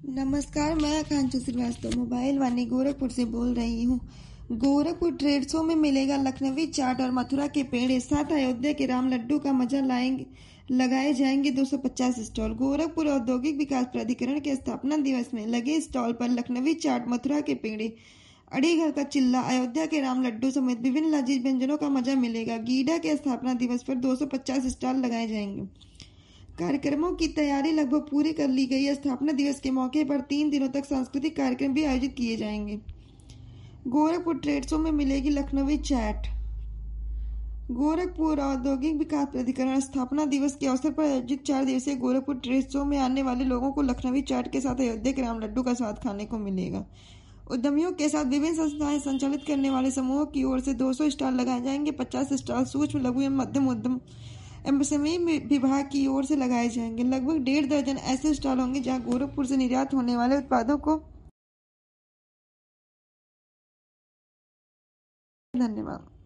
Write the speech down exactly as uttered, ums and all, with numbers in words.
नमस्कार, मैं आकांक्षा श्रीवास्तव मोबाइल वानी गोरखपुर से बोल रही हूँ। गोरखपुर ट्रेड शो में मिलेगा लखनवी चाट और मथुरा के पेड़े, साथ अयोध्या के राम लड्डू का मजा लाएंगे। लगाए जाएंगे दो सौ पचास स्टॉल। गोरखपुर औद्योगिक विकास प्राधिकरण के स्थापना दिवस में लगे स्टॉल पर लखनवी चाट, मथुरा के पेड़े, अड़ीघर का चिल्ला, अयोध्या के राम लड्डू समेत विभिन्न लजीज व्यंजनों का मजा मिलेगा। गीडा के स्थापना दिवस पर दो सौ पचास स्टॉल लगाए जाएंगे। कार्यक्रमों की तैयारी लगभग पूरी कर ली गई है। स्थापना दिवस के मौके पर तीन दिनों तक सांस्कृतिक कार्यक्रम भी आयोजित किए जाएंगे। गोरखपुर ट्रेड शो में मिलेगी लखनवी चाट। गोरखपुर औद्योगिक विकास प्राधिकरण स्थापना दिवस के अवसर पर आयोजित चार दिवसीय गोरखपुर ट्रेड शो में आने वाले लोगों को लखनवी चाट के साथ अयोध्या के राम लड्डू का स्वाद खाने को मिलेगा। उद्यमियों के साथ विभिन्न संस्थाएं संचालित करने वाले समूहों की ओर से दो सौ स्टॉल लगाए जाएंगे। पचास स्टॉल सूक्ष्म, लघु एवं मध्यम उद्यम एमएसएमई विभाग की ओर से लगाए जाएंगे। लगभग डेढ़ दर्जन ऐसे स्टॉल होंगे जहां गोरखपुर से निर्यात होने वाले उत्पादों को धन्यवाद।